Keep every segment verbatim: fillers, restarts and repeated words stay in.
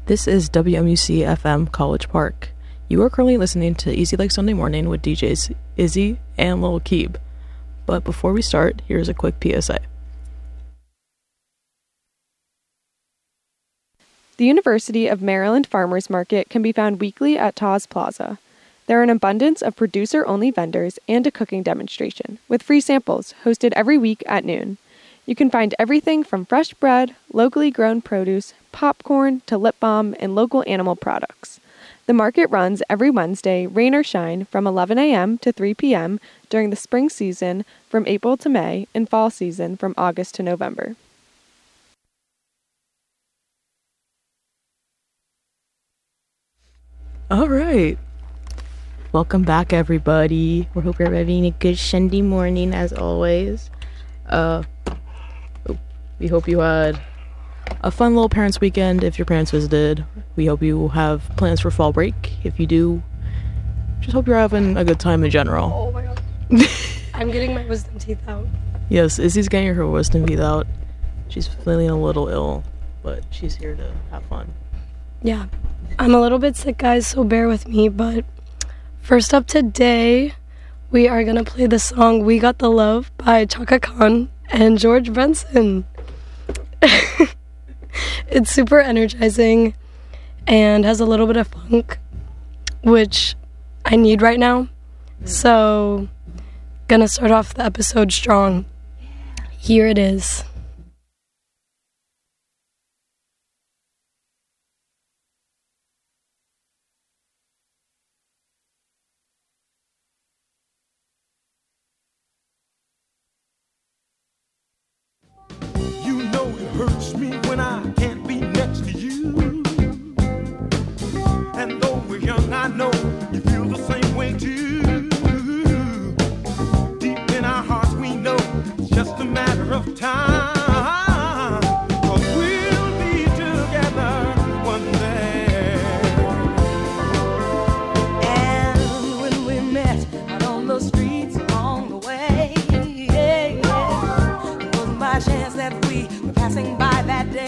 This is W M U C F M College Park. You are currently listening to Easy Like Sunday Morning with D Js Izzy and Lil Keeb. But before we start, here's a quick P S A. The University of Maryland Farmers Market can be found weekly at Taz Plaza. There are an abundance of producer-only vendors and a cooking demonstration, with free samples, hosted every week at noon. You can find everything from fresh bread, locally grown produce, popcorn, to lip balm, and local animal products. The market runs every Wednesday, rain or shine, from eleven a.m. to three p.m. during the spring season from April to May, and fall season from August to November. All right. Welcome back, everybody. We hope you're having a good Sunday morning, as always. Uh, oh, we hope you had a fun little parents' weekend if your parents visited. We hope you have plans for fall break. If you do, just hope you're having a good time in general. Oh my god. I'm getting my wisdom teeth out. Yes, Izzy's getting her wisdom teeth out. She's feeling a little ill, but she's here to have fun. Yeah. I'm a little bit sick, guys, so bear with me, but first up today, we are going to play the song We Got the Love by Chaka Khan and George Benson. It's super energizing and has a little bit of funk, which I need right now. So, gonna start off the episode strong. Here it is. Hurts me when I can't be next to you. And though we're young, I know you feel the same way too. Deep in our hearts, we know it's just a matter of time. 'Cause we'll be together one day. And when we met out on the streets along the way, yeah, yeah, it was my chance that we passing by that day.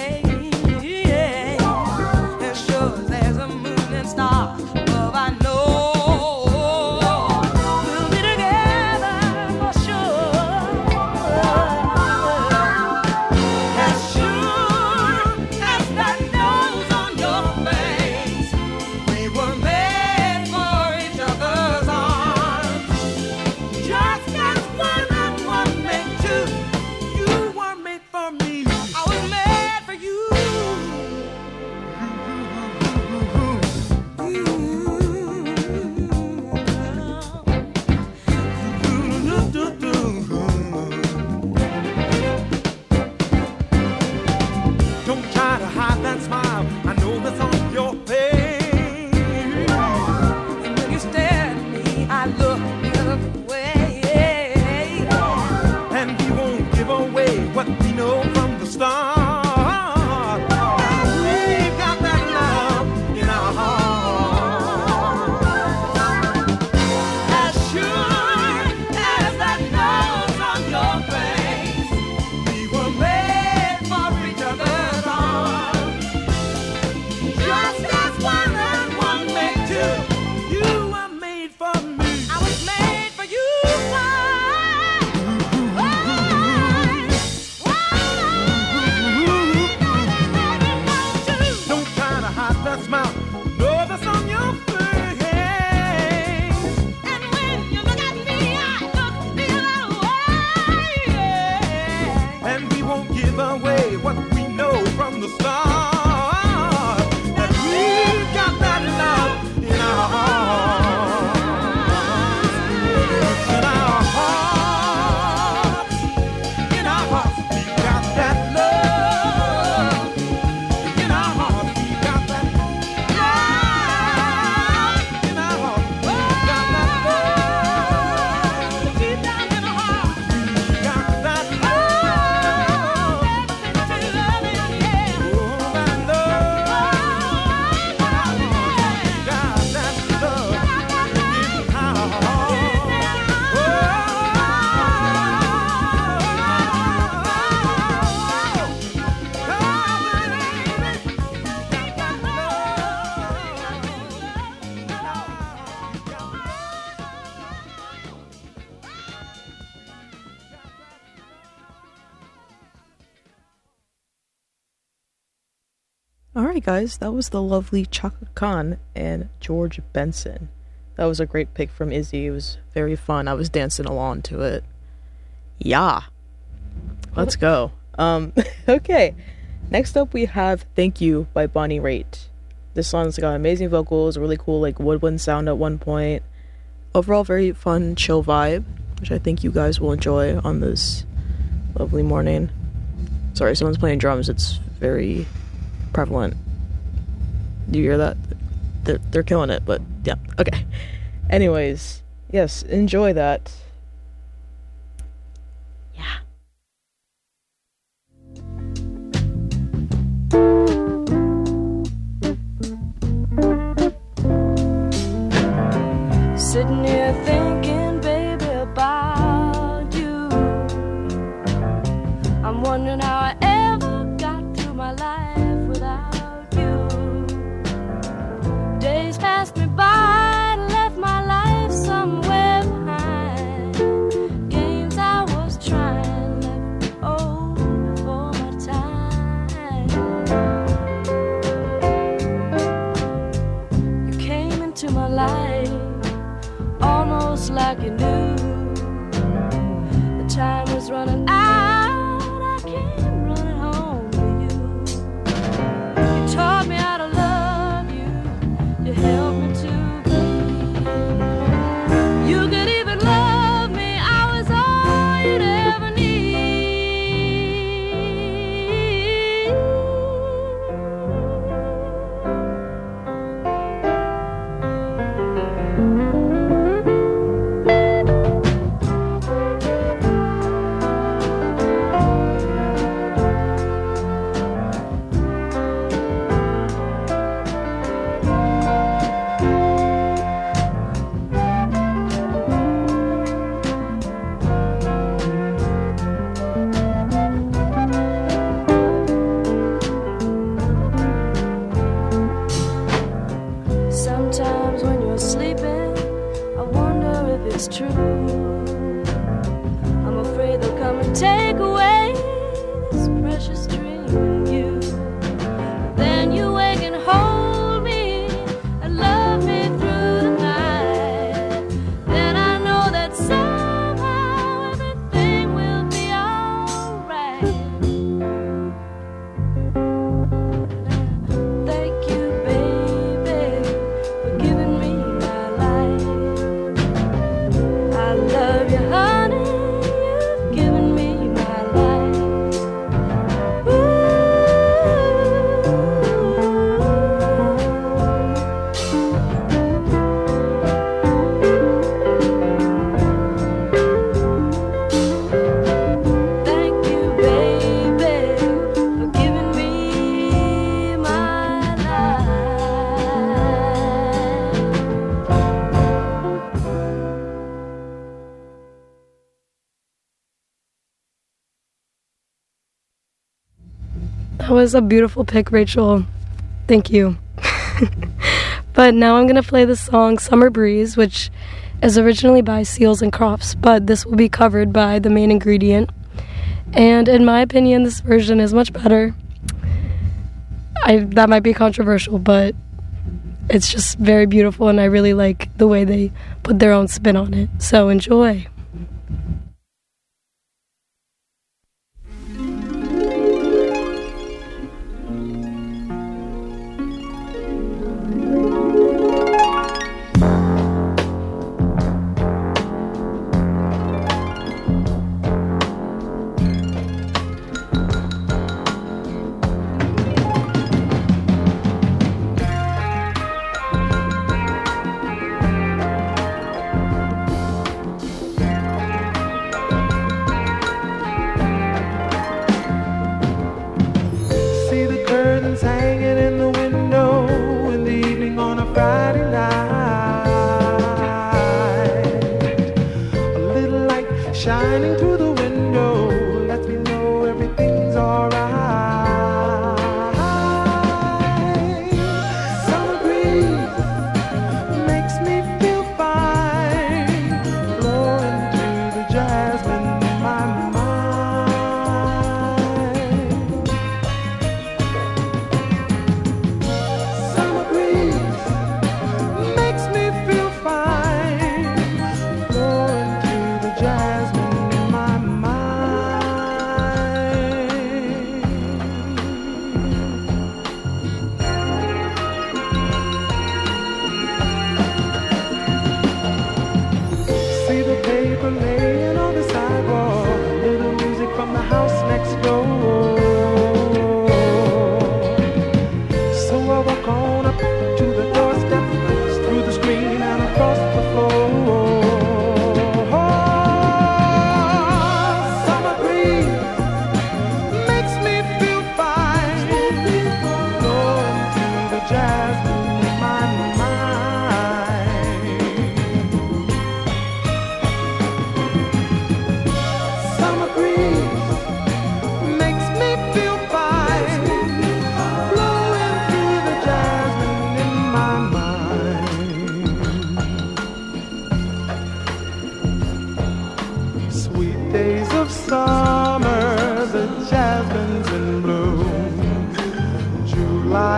Alright, guys, that was the lovely Chaka Khan and George Benson. That was a great pick from Izzy. It was very fun. I was dancing along to it. Yeah. Let's go. Um, okay. Next up, we have Thank You by Bonnie Raitt. This song's got amazing vocals, really cool, like, woodwind sound at one point. Overall, very fun, chill vibe, which I think you guys will enjoy on this lovely morning. Sorry, someone's playing drums. It's very prevalent. Do you hear that? They're, they're killing it, but yeah, okay. Anyways, yes, enjoy that. Yeah. Sitting here thinking, baby, about you. I'm wondering how I ever got through my life without you. Days passed me by and left my life somewhere behind. Games I was trying left me old before my time. You came into my life almost like you knew the time was running out. I came running home to you. You taught me how to love you. You helped me to believe you could even love me. I was all you'd ever need. Sometimes when you're sleeping, I wonder if it's true. I'm afraid they'll come and take away this precious dream of you. Then you wake and hold me and love me through the night. Then I know that somehow everything will be alright. Thank you, baby, for giving me my life. I love you, honey, you've given me my life. Thank you, baby, for giving me my life. That was a beautiful pick, Rachel. Thank you. But now I'm going to play the song Summer Breeze, which is originally by Seals and Crofts, but this will be covered by The Main Ingredient. And in my opinion, this version is much better. I that might be controversial, but it's just very beautiful, and I really like the way they put their own spin on it. So enjoy. Thank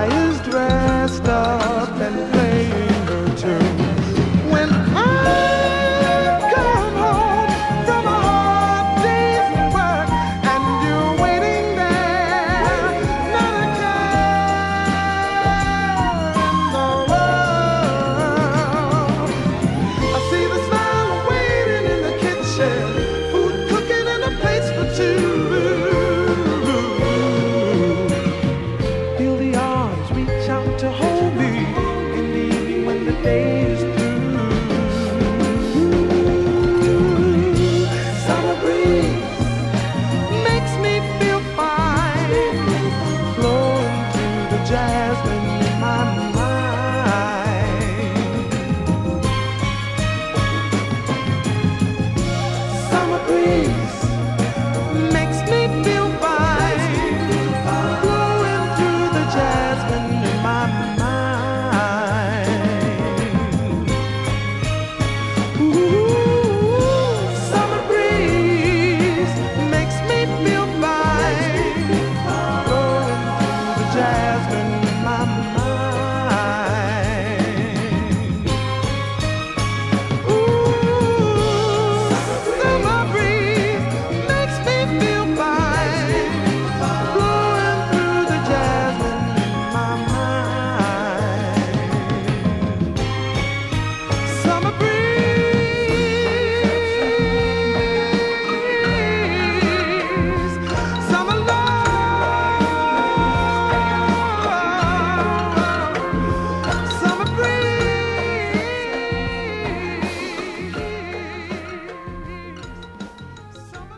is dressed up and playing her tune. When I come home from a hard day's work and you're waiting there, not a care in the world. I see the smile waiting in the kitchen, food cooking and a place for two. Feel the arms reach out to hold me in the evening when the day is through. Summer breeze makes me feel fine, blowing through the jasmine in my mind. Summer breeze makes me feel fine, blowing through the jasmine in my mind. Ooh, summer breeze makes me feel fine, blowing through the jasmine in my mind. Ooh, summer breeze makes me feel fine, blowing through the jasmine in my mind. Summer breeze, summer love, summer breeze, summer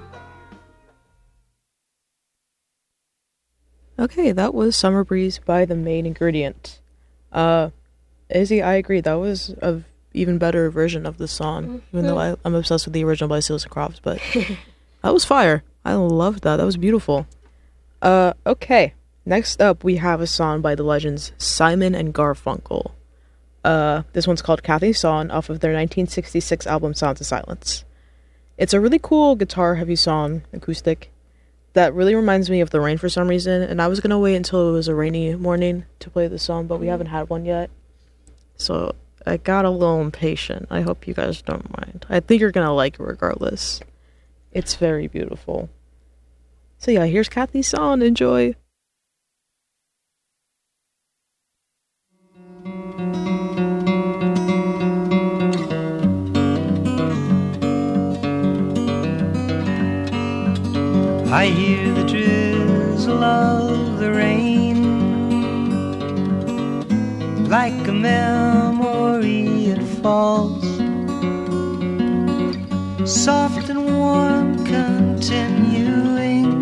love. Okay, that was Summer Breeze by The Main Ingredient. Uh, Izzy, I agree, that was a even better version of the song, even though I, I'm obsessed with the original by Seals and Crofts, but that was fire. I loved that. That was beautiful. Uh, okay. Next up, we have a song by the legends Simon and Garfunkel. Uh, this one's called Kathy's Song off of their nineteen sixty-six album Sounds of Silence. It's a really cool guitar-heavy song, acoustic, that really reminds me of the rain for some reason, and I was gonna wait until it was a rainy morning to play this song, but we haven't had one yet. So I got a little impatient. I hope you guys don't mind. I think you're gonna like it regardless. It's very beautiful. So yeah, here's Kathy's song. Enjoy. I hear the drizzle of the rain, like a memory it falls, soft and warm, continuing,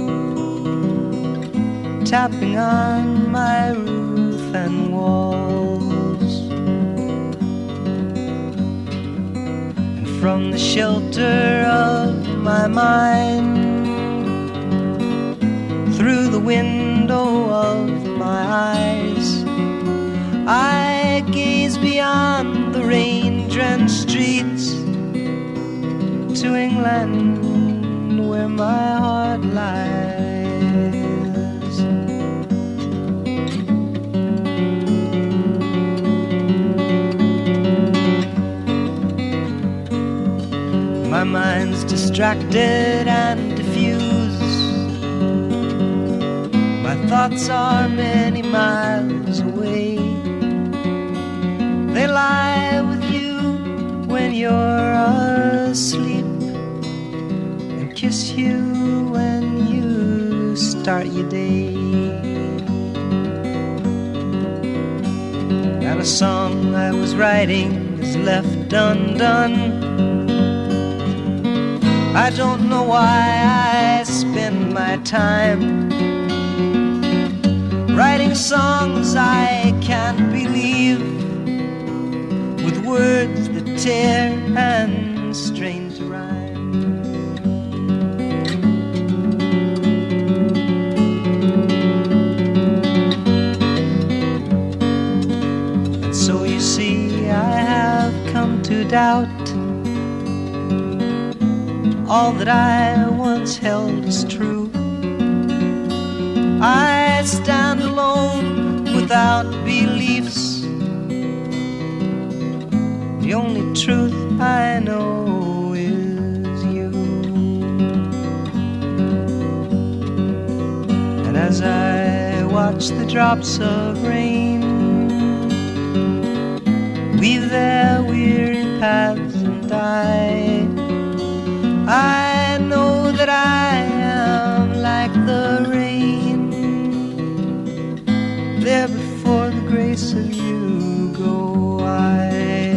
tapping on my roof and walls. And from the shelter of my mind, through the window of my eyes, I gaze beyond the rain-drenched streets to England, where my heart lies. My mind's distracted and diffused. My thoughts are many miles away. They lie with you when you're asleep, and kiss you when you start your day. And a song I was writing is left undone. I don't know why I spend my time writing songs I can't believe, with words that tear and strain to rhyme. And so you see, I have come to doubt all that I once held as true. I stand alone with without beliefs. The only truth I know is you. And as I watch the drops of rain weave their weary paths and die, I know that I am like the rain, there before the grace of you go I.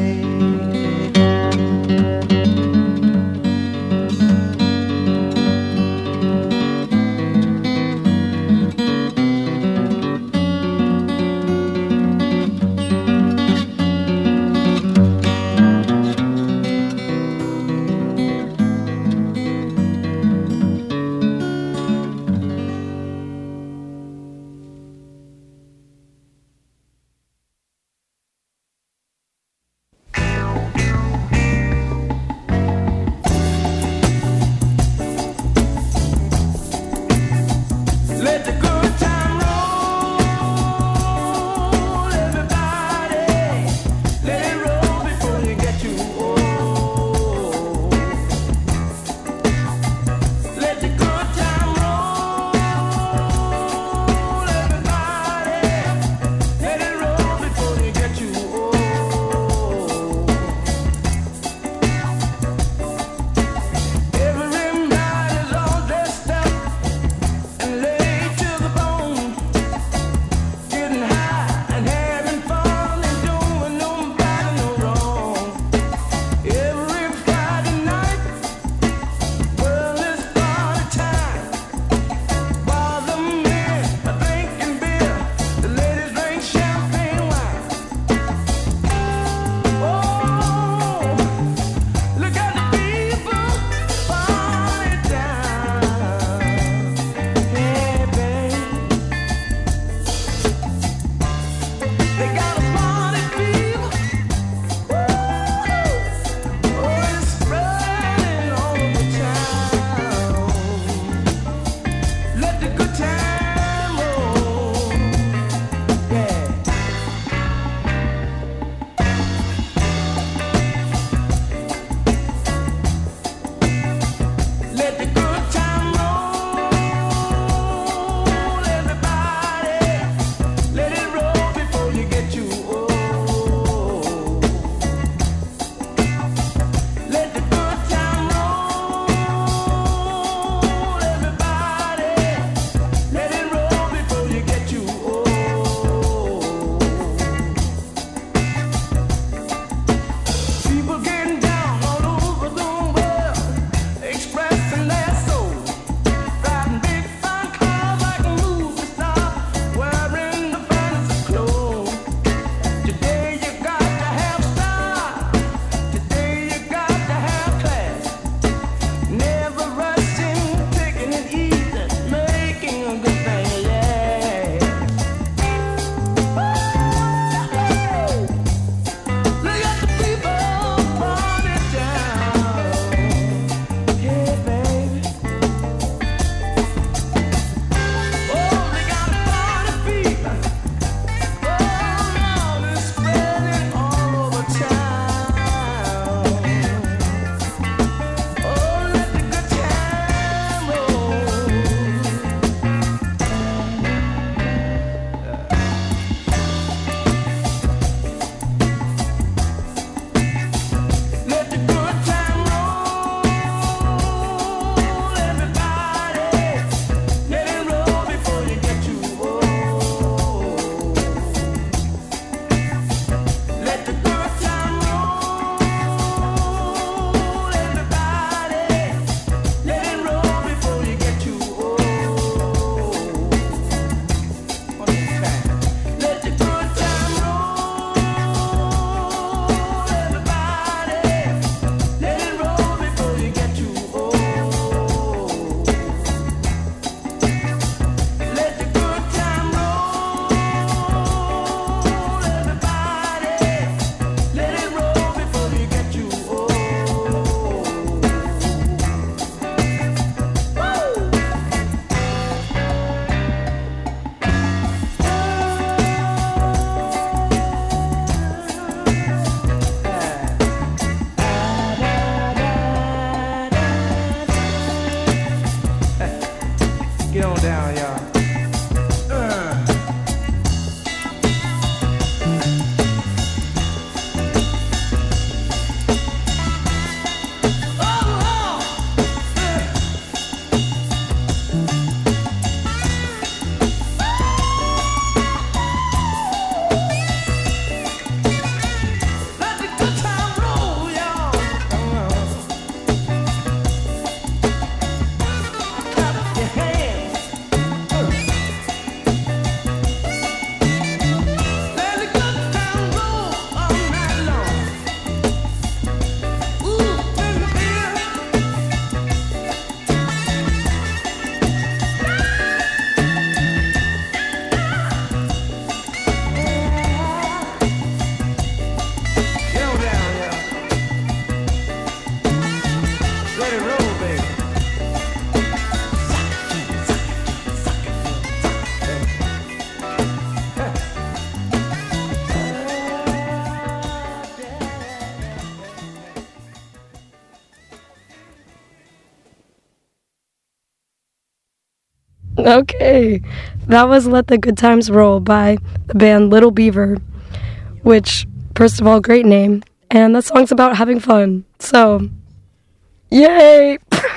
Okay. That was Let the Good Times Roll by the band Little Beaver, which, first of all, great name. And that song's about having fun. So, yay!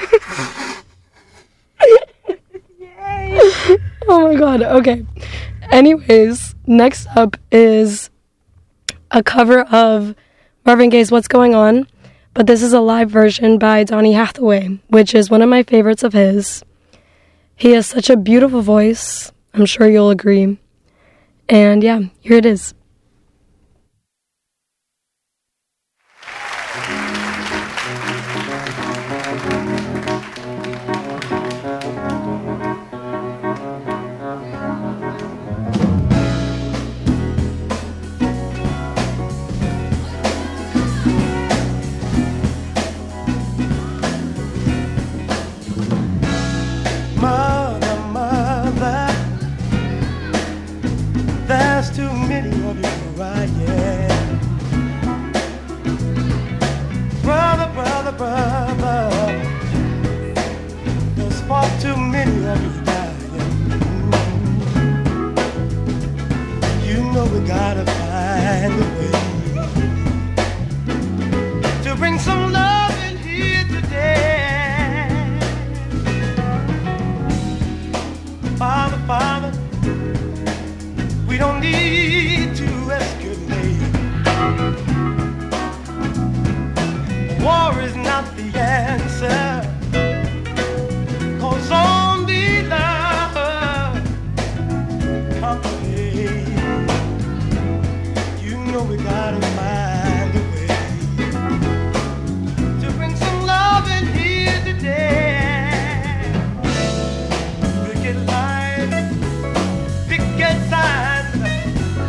Yay! Oh my god, okay. Anyways, next up is a cover of Marvin Gaye's What's Going On, but this is a live version by Donny Hathaway, which is one of my favorites of his. He has such a beautiful voice, I'm sure you'll agree. And yeah, here it is. Mother, mother, there's too many of you crying. Brother, brother, brother, there's far too many of you dying. You know we gotta find a way to bring some love in here today. Father, Father, we don't need to escalate. War is not the answer, 'cause only love conquers hate. You know we gotta find a way to bring some love in here today. Picket line, picket signs,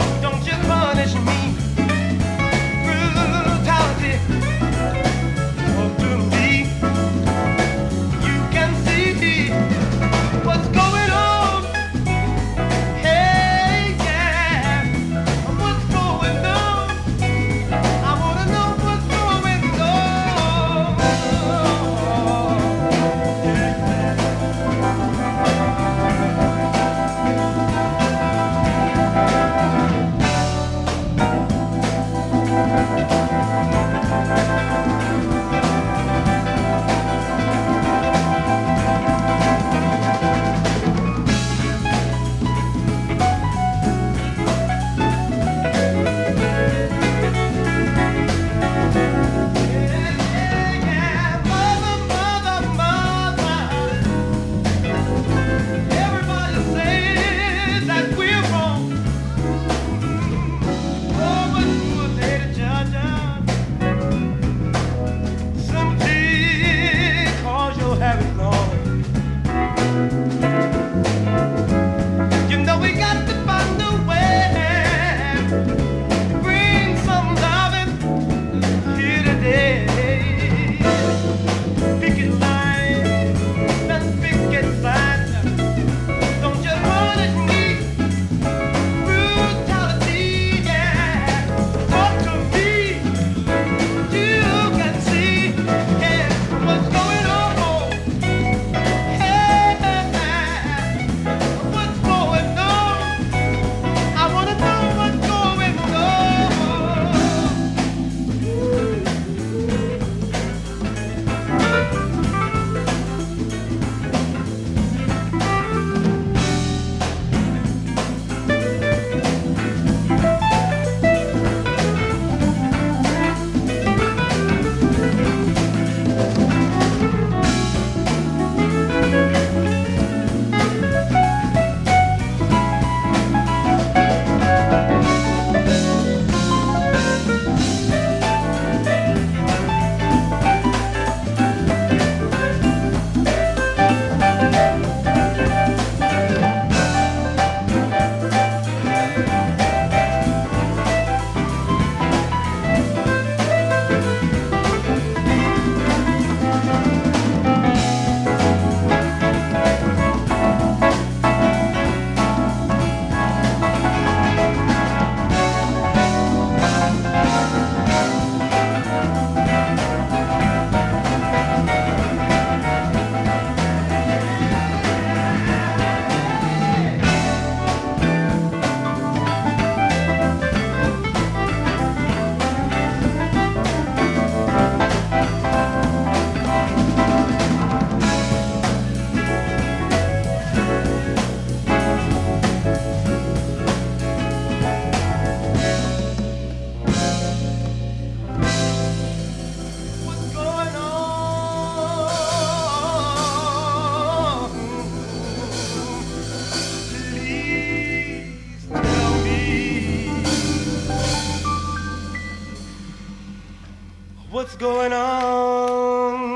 what's going on.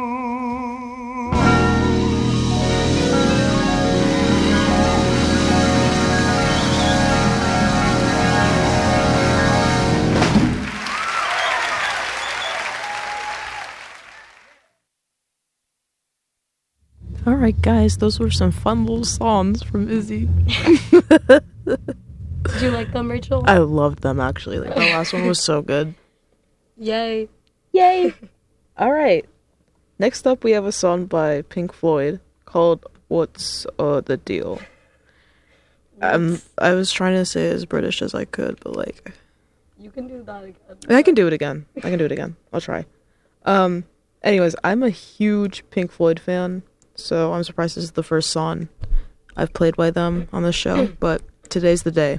All right, guys, those were some fun little songs from Izzy. Did you like them, Rachel? I loved them, actually. Like, the last one was so good. Yay. Yay! All right. Next up, we have a song by Pink Floyd called What's uh, the Deal? Um, I was trying to say as British as I could, but, like... You can do that again. I can do it again. I can do it again. I'll try. Um, anyways, I'm a huge Pink Floyd fan, so I'm surprised this is the first song I've played by them on the show, but today's the day.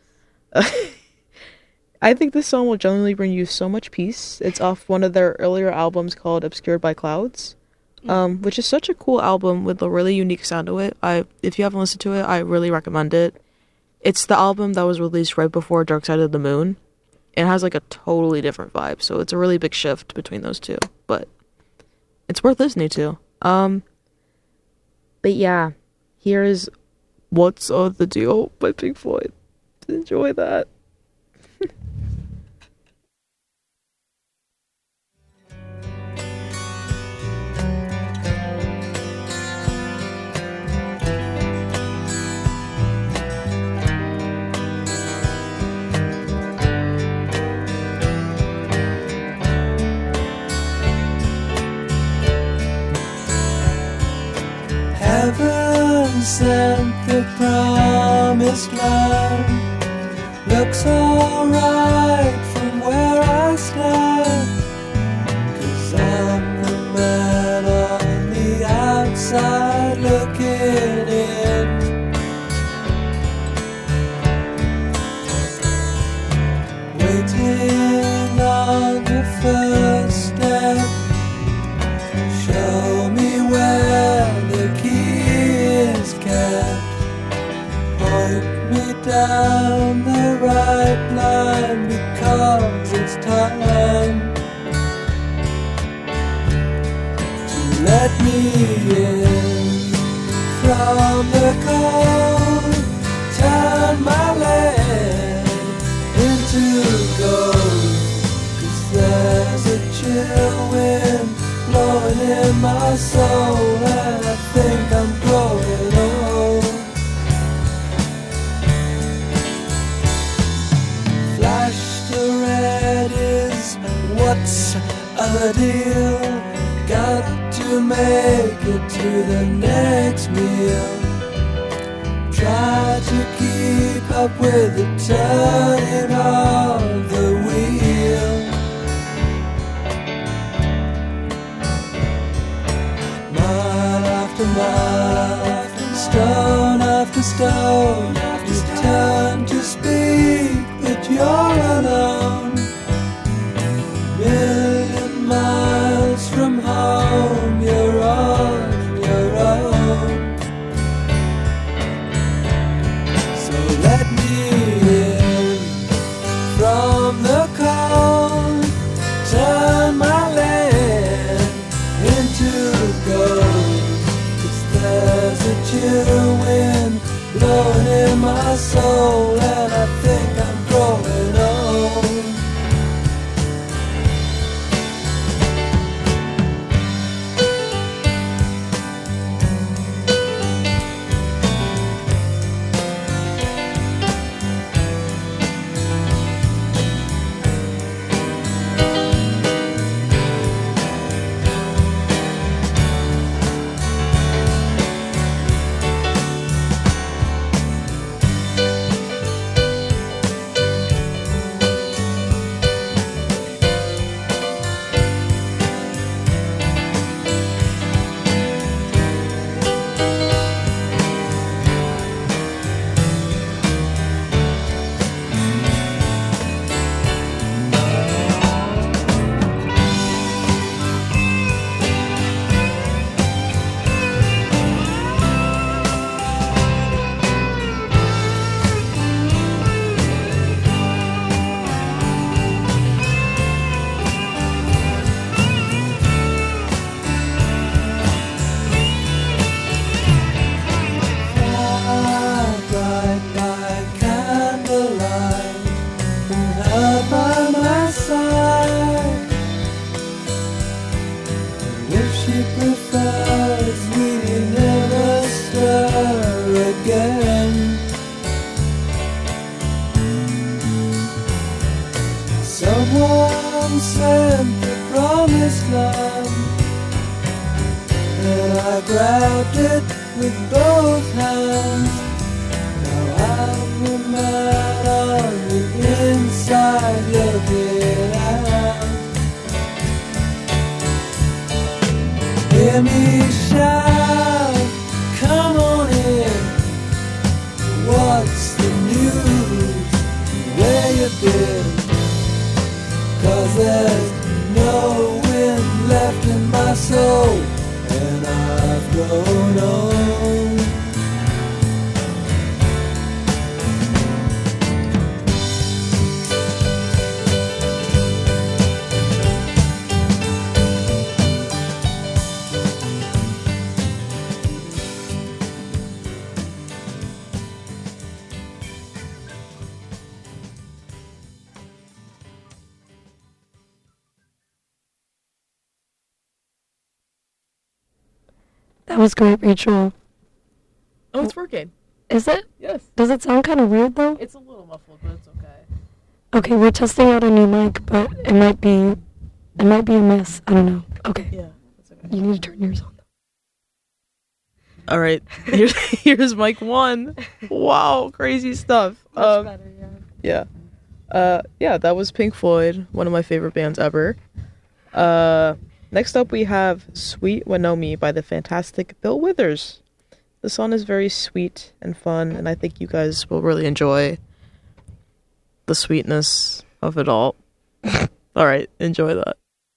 I think this song will genuinely bring you so much peace. It's off one of their earlier albums called Obscured by Clouds, um, which is such a cool album with a really unique sound to it. I, if you haven't listened to it, I really recommend it. It's the album that was released right before Dark Side of the Moon. It has like a totally different vibe, so it's a really big shift between those two, but it's worth listening to. Um, but yeah, here is What's uh, the Deal by Pink Floyd. Enjoy that. Heaven sent the promised land. Looks alright from where I stand. 'Cause I'm the man on the outside looking in. Waiting on the first step. Show me where the key is kept. Point me down the right line because it's time to let me in from the cold. Turn my land into gold. 'Cause there's a chill wind blowing in my soul, and I think I'm growing old. Flash the red is what's a deal. Got to make it to the next meal. Try to keep up with the turning of the wheel. Mile after mile, stone after stone, you turn to speak, but you're alone. Million miles from home, you're on your own. So let me in from the cold. Turn my land into gold. 'Cause there's a chill wind blowing in Someone sent the promised land, and I grabbed it with both hands. Now I'm the man on the inside looking out. Hear me shout, come on in. What's the news? Where you been? 'Cause there's no wind left in my soul, and I've grown old. That was great, Rachel. Oh, it's working. Is it? Yes. Does it sound kind of weird, though? It's a little muffled, but it's okay. Okay, we're testing out a new mic, but it might be, it might be a mess. I don't know. Okay. Yeah, that's okay. You need to turn yours on. All right, here's here's mic one. Wow, crazy stuff. Much Um, better, yeah. yeah, uh, yeah, that was Pink Floyd, one of my favorite bands ever. Uh, next up we have "Sweet Wanomi" by the fantastic Bill Withers. The song is very sweet and fun, and I think you guys will really enjoy the sweetness of it all. All right, enjoy that.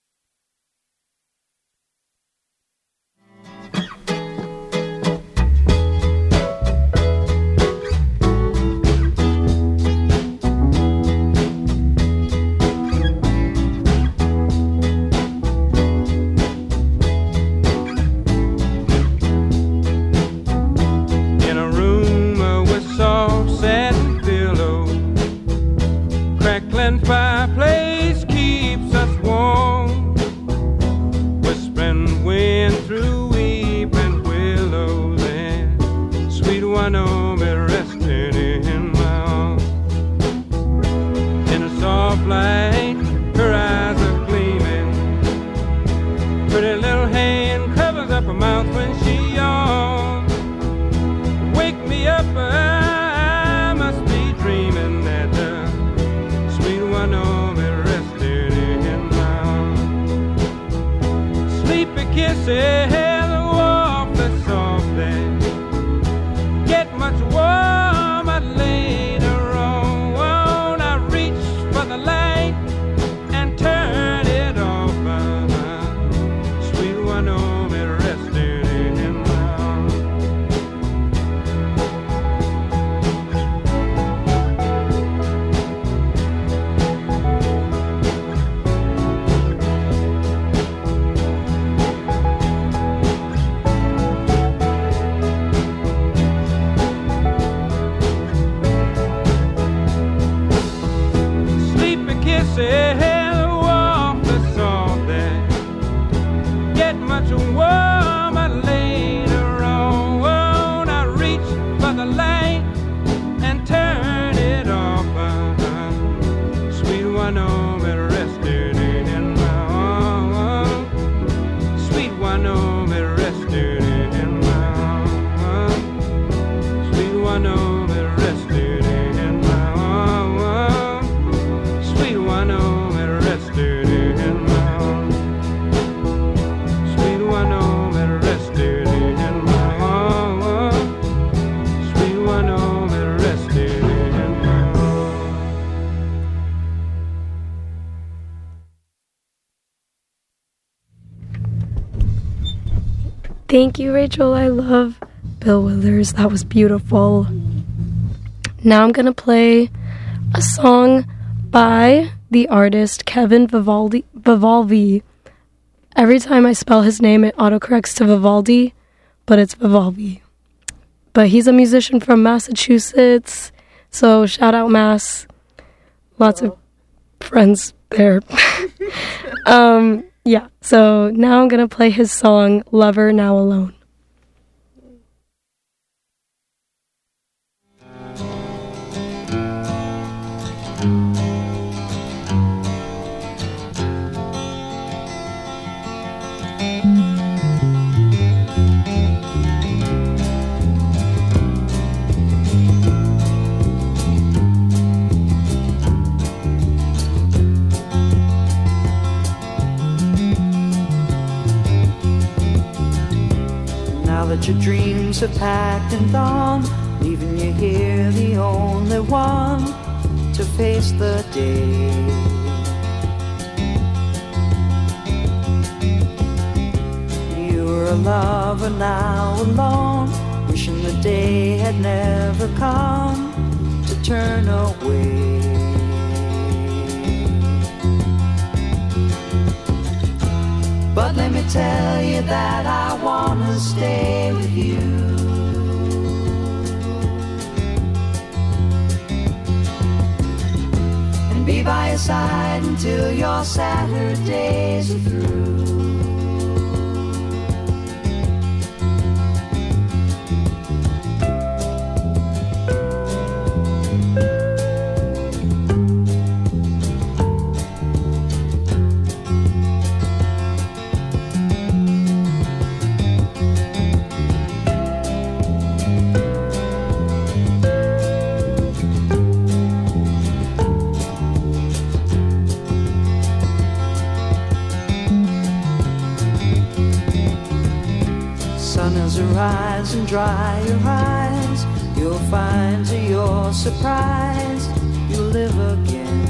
In a room uh, with soft satin pillows, crackling fireplace keeps us warm. Whispering wind through weeping willows, and sweet Wanomi resting in my arms. In a soft light, her eyes are gleaming. Pretty little hand covers up her mouth when she yawns. Wake me up, I must be dreaming that the sweet Wanomi rested in my arms. Sleepy kisses, awfully softly, get much warmer later on. I reach for the light and turn it off. Sweet Wanomi rested in my arms. Sleepy kisses, awfully softly, get much warmer later on. I reach for the light and turn it off. Sweet Wanomi rested in my arms. Sweet Wanomi rested in my arms. Sweet Wanomi rested in my arms. Sweet Wanomi rested in my arms. Sweet Wanomi rested in my arms. Sweet Wanomi rested in my arms. Thank you, Rachel. I love Bill Withers. That was beautiful. Now I'm going to play a song by the artist Kevin Vivaldi. Vivaldi. Every time I spell his name, it autocorrects to Vivaldi, but it's Vivaldi. But he's a musician from Massachusetts, so shout out Mass. Lots of friends there. um, yeah, so now I'm going to play his song, Lover Now Alone. But your dreams have packed and gone, leaving you here the only one to face the day. You were a lover, now alone, wishing the day had never come to turn away. But let me tell you that I wanna stay with you. And be by your side until your Saturdays are through. Rise and dry your eyes, you'll find to your surprise you'll live again.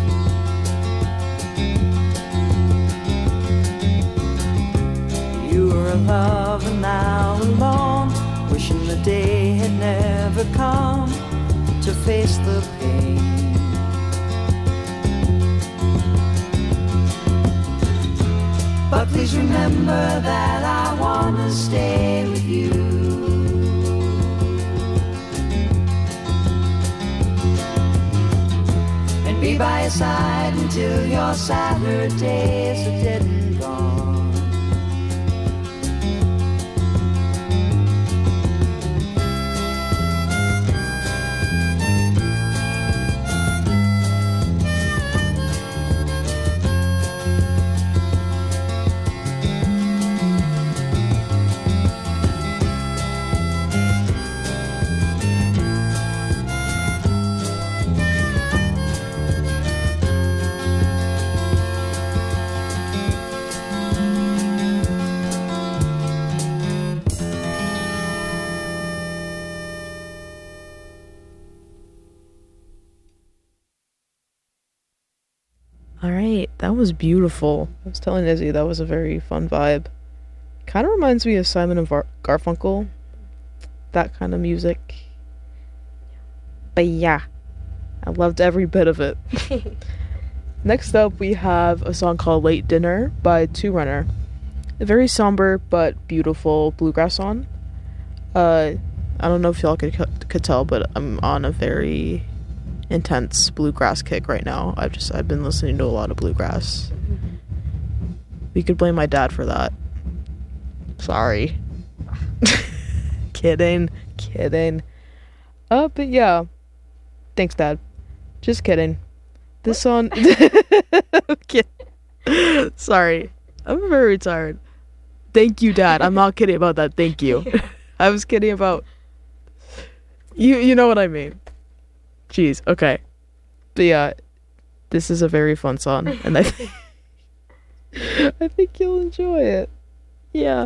You were a lover, now alone, wishing the day had never come to face the pain. But please remember that I wanna stay with you. And be by your side until your Saturdays are dead and gone. Alright, that was beautiful. I was telling Izzy that was a very fun vibe. Kind of reminds me of Simon and Var- Garfunkel. That kind of music. But yeah, I loved every bit of it. Next up, we have a song called Late Dinner by Two Runner. A very somber but beautiful bluegrass song. Uh, I don't know if y'all could, could tell, but I'm on a very intense bluegrass kick right now. I've just I've been listening to a lot of bluegrass. We could blame my dad for that. Sorry. kidding, kidding. Uh, but yeah. Thanks, Dad. Just kidding. This song. Kid- Sorry, I'm very tired. Thank you, Dad. I'm not kidding about that. Thank you. I was kidding about you. You know what I mean. Jeez, okay. But yeah, this is a very fun song, and I think, I think you'll enjoy it. Yeah.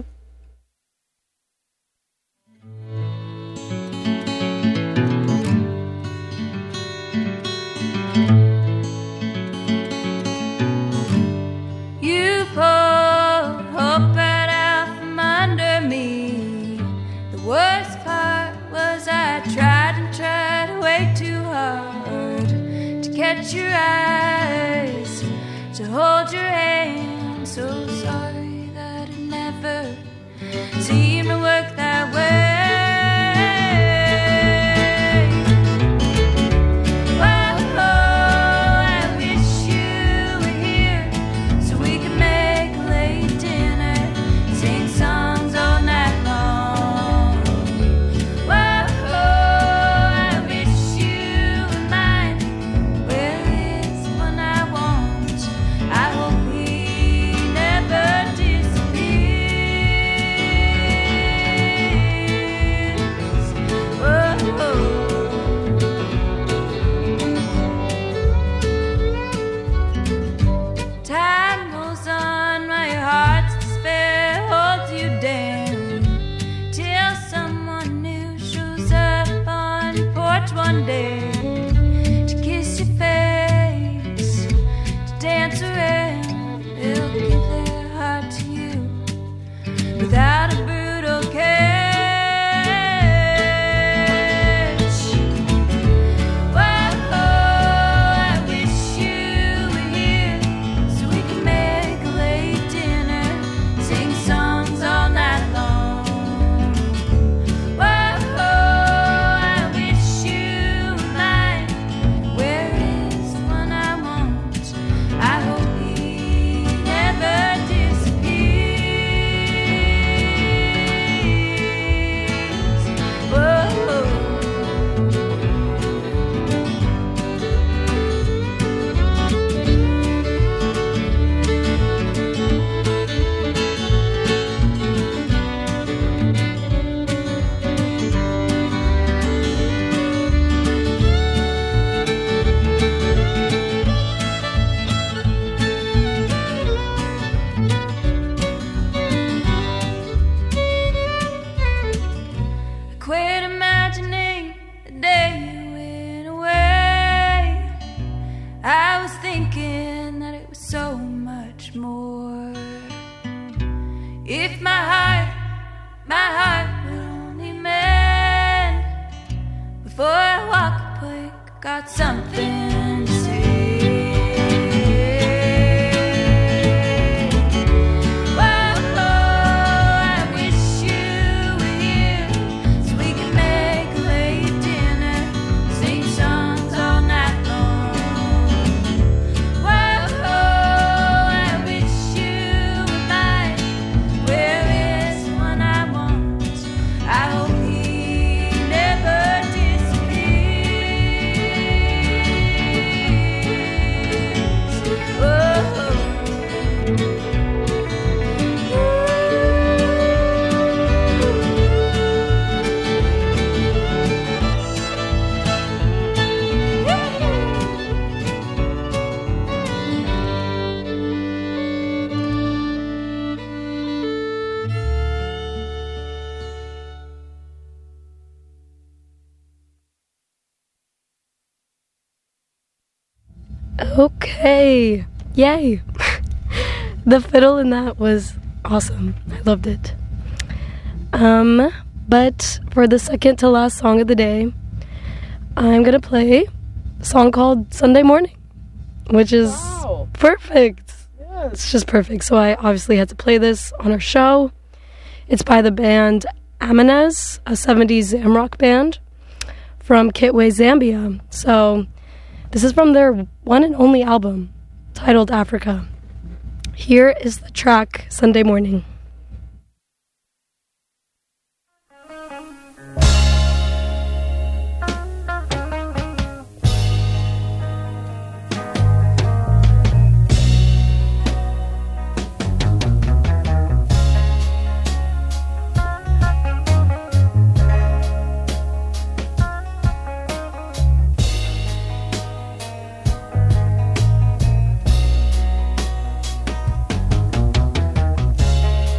You pulled hope right out from under me. The worst part was I tried and tried way too hard to catch your eyes, to hold your hand. So sorry that it never seemed to work that way. for so much more. If my heart, my heart would only mend before I walk a plank, got something to say. Okay, yay. The fiddle in that was awesome. I loved it. Um, but for the second to last song of the day, I'm gonna play a song called Sunday Morning, which is Wow. perfect. Yes. It's just perfect. So I obviously had to play this on our show. It's by the band Amanez, a seventies Zamrock band from Kitwe, Zambia. So this is from their one and only album, titled Africa. Here is the track, Sunday Morning. Sunday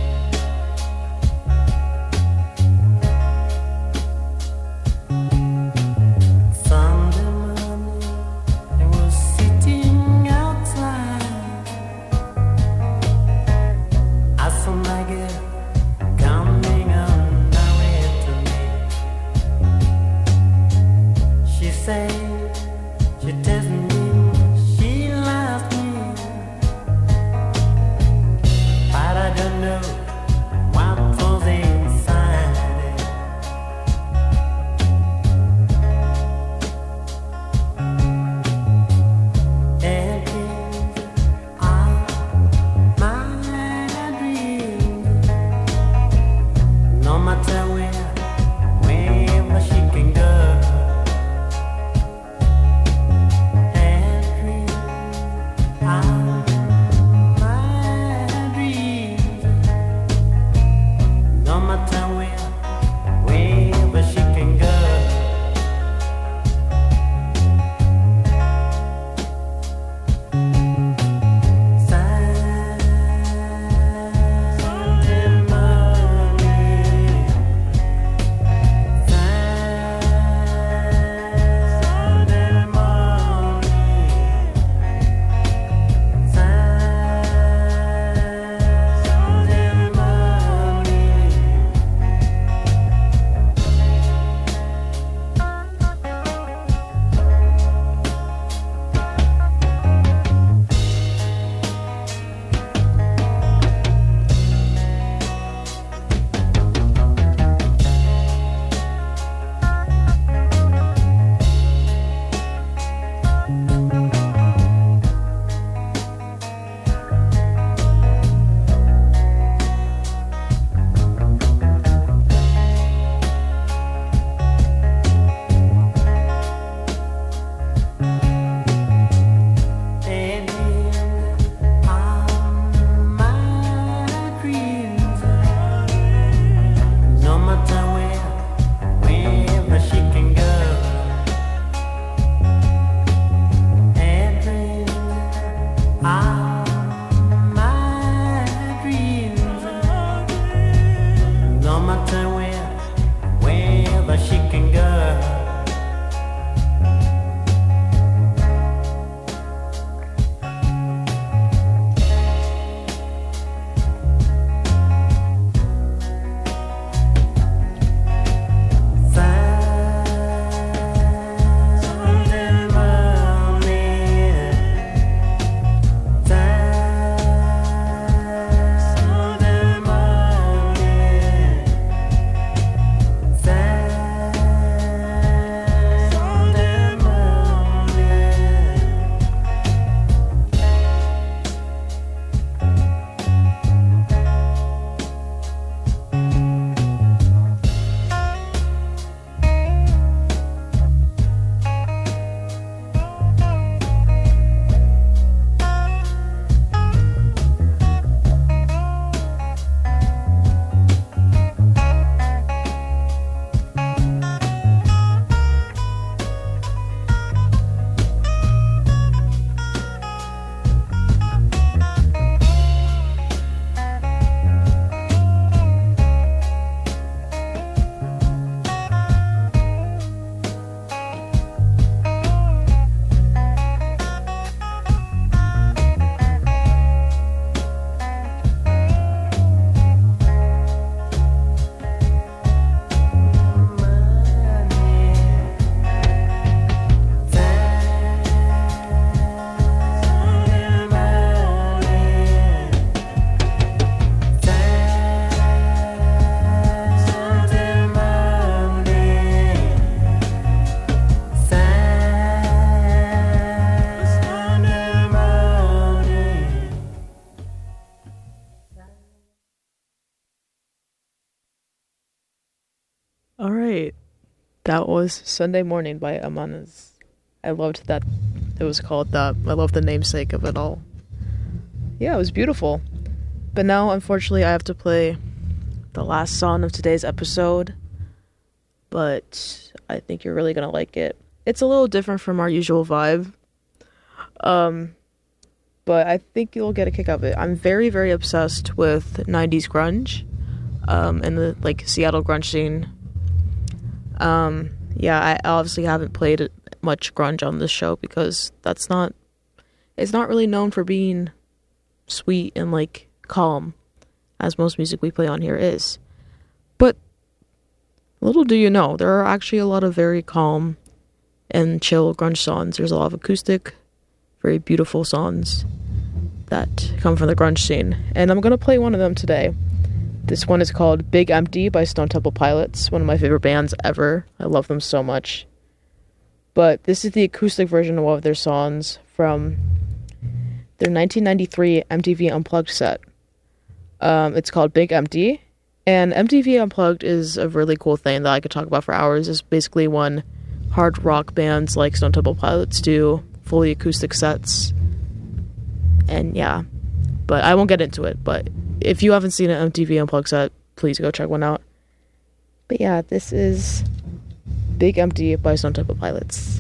That was Sunday Morning by Amanas. I loved that it was called that. I love the namesake of it all. Yeah, it was beautiful. But now, unfortunately, I have to play the last song of today's episode. But I think you're really going to like it. It's a little different from our usual vibe. Um, but I think you'll get a kick out of it. I'm very, very obsessed with nineties grunge. Um, and the, like, Seattle grunge scene. Um, yeah, I obviously haven't played much grunge on this show because that's not, it's not really known for being sweet and, like, calm, as most music we play on here is. But little do you know, there are actually a lot of very calm and chill grunge songs. There's a lot of acoustic, very beautiful songs that come from the grunge scene. And I'm gonna play one of them today. This one is called Big Empty by Stone Temple Pilots, one of my favorite bands ever. I love them so much. But this is the acoustic version of one of their songs from their nineteen ninety-three M T V Unplugged set. Um, it's called Big Empty. And M T V Unplugged is a really cool thing that I could talk about for hours. It's basically when hard rock bands like Stone Temple Pilots do fully acoustic sets. And yeah, but I won't get into it. But if you haven't seen an M T V Unplugged set, please go check one out. But yeah, this is Big Empty by Stone Temple Pilots.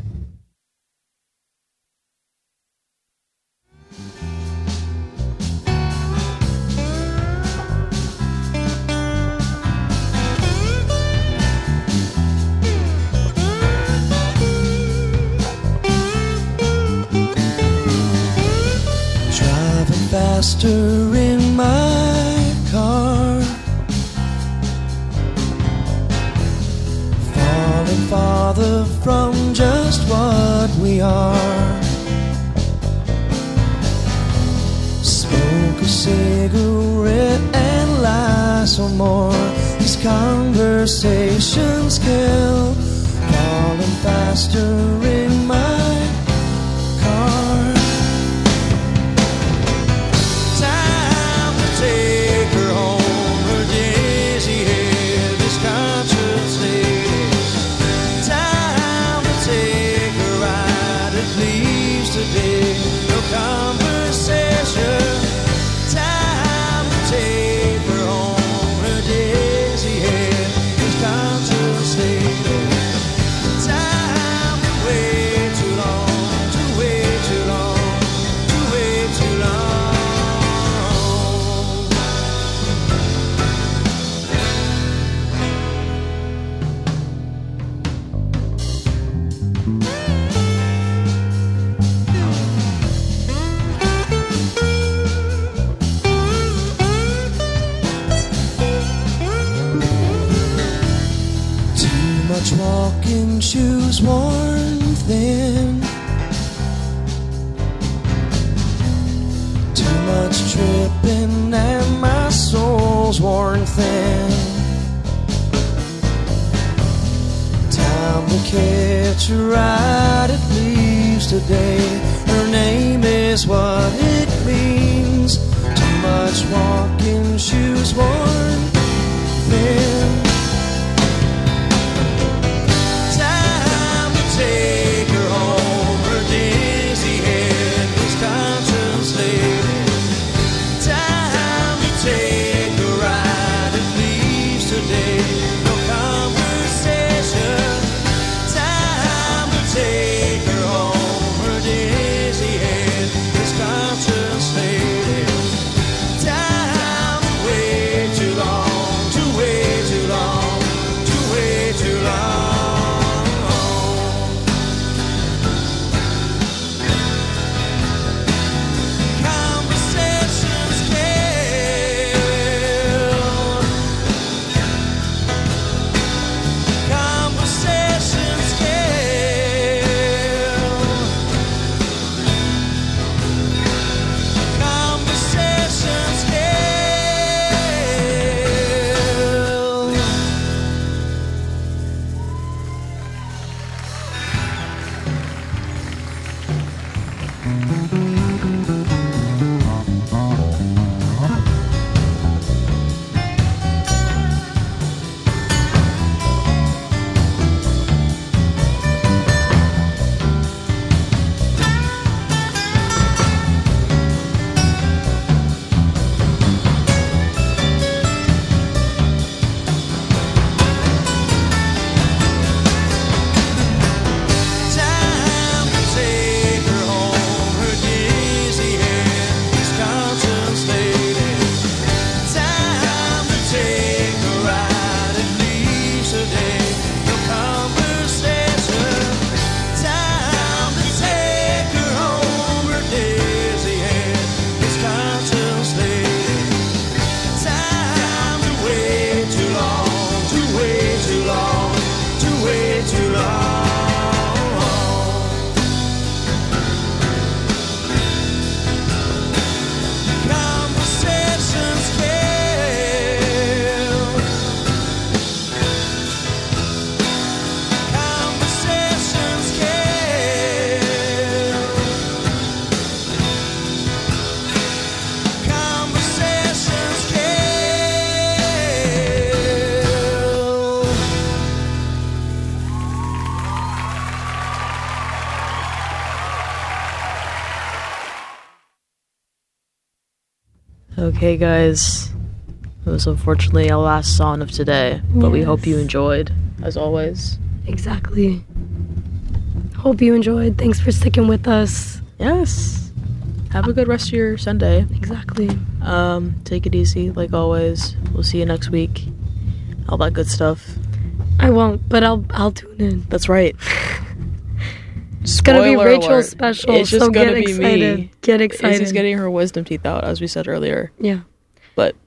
Driving faster in my car, falling farther from just what we are. Smoke a cigarette and lie some more. These conversations kill. Falling faster in my car. Time to take her home. Her dizzy head is concentrated. Time to take her ride. It leaves today no conversation. Time to take her home. Her dizzy head is concentrated. Time to wait too long, to wait too long, to wait too long. Too much walking, shoes worn thin. Too much tripping and my soul's worn thin. Time to catch a ride, it leaves today. Her name is what it means. Too much walking, shoes worn thin. Time to take her home. Her dizzy head is contemplated. Time to take a ride. It leaves today no conversation. Time to take her home. Her dizzy head is contemplated. Okay, guys. It was unfortunately our last song of today, but we hope you Yes. enjoyed, as always. Exactly. Hope you enjoyed. Thanks for sticking with us. Yes. Have a good rest of your Sunday. Exactly. Um, take it easy, like always. We'll see you next week. All that good stuff. I won't, but I'll I'll tune in. That's right. It's gonna be Spoiler Rachel's alert. special, It's just so gonna get be excited. me. Get It's excited. just getting her wisdom teeth out, as we said earlier. yeah. But